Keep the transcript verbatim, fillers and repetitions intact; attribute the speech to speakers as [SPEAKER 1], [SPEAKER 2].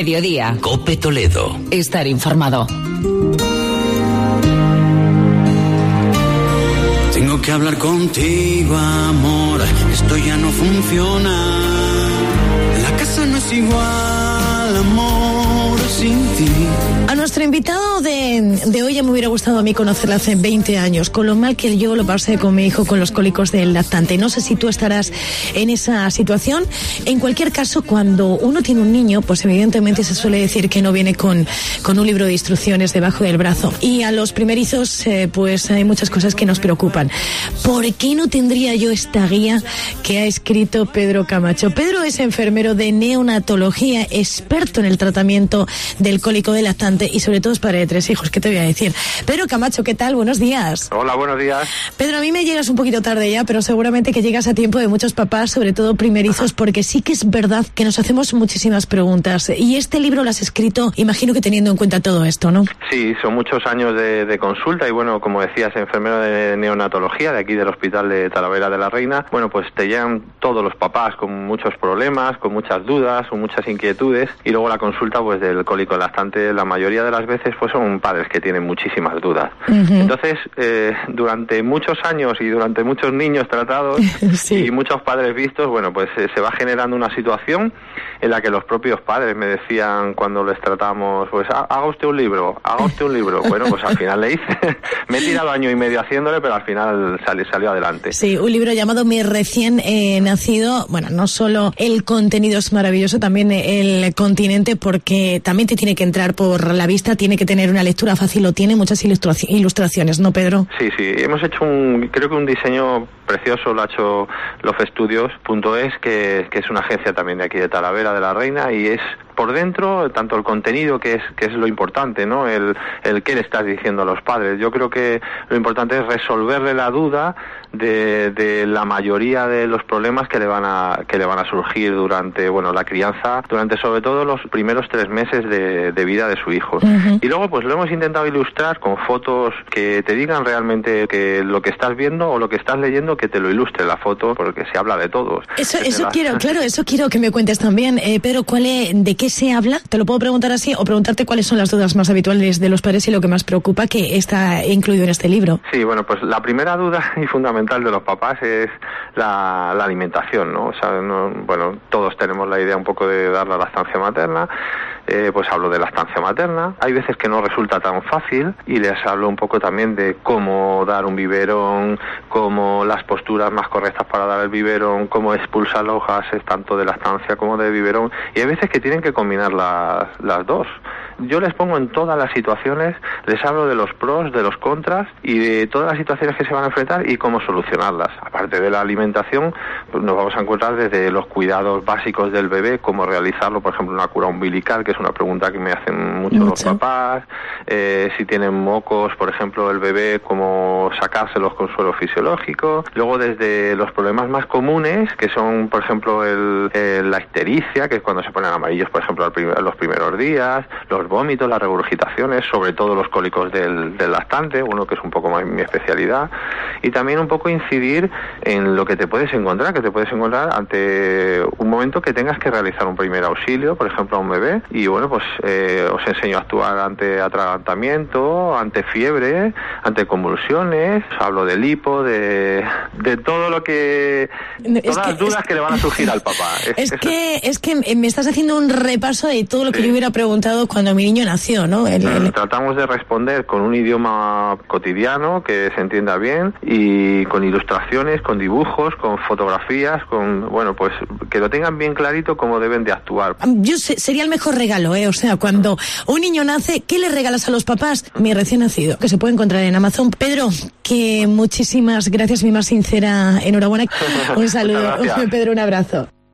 [SPEAKER 1] Mediodía.
[SPEAKER 2] COPE Toledo.
[SPEAKER 1] Estar informado.
[SPEAKER 3] Tengo que hablar contigo, amor. Esto ya no funciona. La casa no es igual, amor, sin ti.
[SPEAKER 4] A nuestro invitado de, de hoy ya me hubiera gustado a mí conocerla hace veinte años, con lo mal que yo lo pasé con mi hijo con los cólicos del lactante. No sé si tú estarás en esa situación. En cualquier caso, cuando uno tiene un niño, pues evidentemente se suele decir que no viene con, con un libro de instrucciones debajo del brazo. Y a los primerizos, eh, pues hay muchas cosas que nos preocupan. ¿Por qué no tendría yo esta guía que ha escrito Pedro Camacho? Pedro es enfermero de neonatología, experto en el tratamiento del cólico del lactante y sobre todo es padre de tres hijos. ¿Qué te voy a decir? Pedro Camacho, ¿qué tal? Buenos días.
[SPEAKER 5] Hola, buenos días.
[SPEAKER 4] Pedro, a mí me llegas un poquito tarde ya, pero seguramente que llegas a tiempo de muchos papás, sobre todo primerizos, porque sí que es verdad que nos hacemos muchísimas preguntas. Y este libro lo has escrito, imagino que teniendo en cuenta todo esto, ¿no?
[SPEAKER 5] Sí, son muchos años de, de consulta y bueno, como decías, enfermero de neonatología de aquí del Hospital de Talavera de la Reina. Bueno, pues te llegan todos los papás con muchos problemas, con muchas dudas, con muchas inquietudes y luego la consulta pues del cólico lactante, la mayoría de las veces pues son padres que tienen muchísimas dudas. Uh-huh. Entonces, eh, durante muchos años y durante muchos niños tratados sí. y muchos padres vistos, bueno, pues eh, se va generando una situación en la que los propios padres me decían cuando les tratamos, pues haga usted un libro, haga usted un libro. Bueno, pues al final le hice, me he tirado año y medio haciéndole, pero al final salió, salió adelante.
[SPEAKER 4] Sí, un libro llamado Mi recién eh, nacido. Bueno, no solo el contenido es maravilloso, también el continente, porque también te tiene que entrar por la vista, tiene que tener una lectura fácil, lo tiene, muchas ilustraci- ilustraciones, ¿no, Pedro?
[SPEAKER 5] Sí, sí, hemos hecho un, creo que un diseño precioso, lo ha hecho lofestudios punto es, que, que es una agencia también de aquí de Talavera de la Reina, y es por dentro, tanto el contenido, que es que es lo importante, ¿no? El, el qué le estás diciendo a los padres. Yo creo que lo importante es resolverle la duda de, de la mayoría de los problemas que le van a que le van a surgir durante, bueno, la crianza, durante sobre todo los primeros tres meses de, de vida de su hijo. Uh-huh. Y luego, pues lo hemos intentado ilustrar con fotos que te digan realmente que lo que estás viendo o lo que estás leyendo, que te lo ilustre la foto, porque se habla de todos.
[SPEAKER 4] Eso, eso las... quiero, claro, eso quiero que me cuentes también, eh, Pedro, ¿cuál es, de qué se habla? Te lo puedo preguntar así o preguntarte cuáles son las dudas más habituales de los padres y lo que más preocupa que está incluido en este libro.
[SPEAKER 5] Sí, bueno, pues la primera duda y fundamental de los papás es la, la alimentación, ¿no? O sea, no, bueno, todos tenemos la idea un poco de dar la lactancia materna. Eh, pues hablo de lactancia materna. Hay veces que no resulta tan fácil y les hablo un poco también de cómo dar un biberón, cómo las posturas más correctas para dar el biberón, cómo expulsar los gases tanto de lactancia como de biberón, y hay veces que tienen que combinar las, las dos. Yo les pongo en todas las situaciones, les hablo de los pros, de los contras y de todas las situaciones que se van a enfrentar y cómo solucionarlas. Aparte de la alimentación, pues nos vamos a encontrar desde los cuidados básicos del bebé, cómo realizarlo, por ejemplo, una cura umbilical, que es una pregunta que me hacen mucho, mucho. los papás, eh, si tienen mocos, por ejemplo, el bebé, cómo sacárselos con suero fisiológico. Luego desde los problemas más comunes, que son, por ejemplo, el, el, la ictericia, que es cuando se ponen amarillos, por ejemplo, al primer, los primeros días, los vómitos, las regurgitaciones, sobre todo los cólicos del, del lactante, uno que es un poco más mi especialidad, y también un poco incidir en lo que te puedes encontrar, que te puedes encontrar ante un momento que tengas que realizar un primer auxilio, por ejemplo, a un bebé, y bueno, pues eh, os enseño a actuar ante atragantamiento, ante fiebre, ante convulsiones, os hablo del hipo, de, de todo lo que... todas es las que, dudas es, que le van a surgir al papá.
[SPEAKER 4] Es, es, que, es que me estás haciendo un repaso de todo lo que sí. yo hubiera preguntado cuando mi niño nació, ¿no? El, el...
[SPEAKER 5] Tratamos de responder con un idioma cotidiano que se entienda bien y con ilustraciones, con dibujos, con fotografías, con, bueno, pues que lo tengan bien clarito cómo deben de actuar.
[SPEAKER 4] Yo sé, sería el mejor regalo, ¿eh? O sea, cuando un niño nace, ¿qué le regalas a los papás? Mi recién nacido, que se puede encontrar en Amazon. Pedro, que muchísimas gracias, mi más sincera enhorabuena. Un saludo, Pedro, un abrazo.